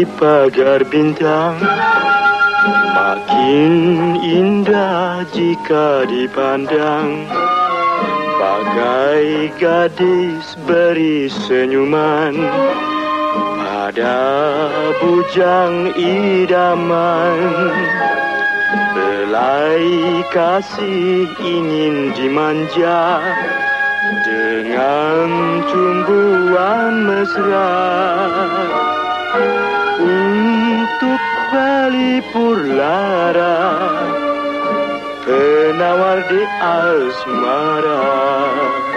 pagar bintang, makin indah jika dipandang. Bagai gadis beri senyuman pada bujang idaman. Belai kasih ingin dimanja dengan tumbuhan mesra. Untuk pelipur lara, penawar di asmara.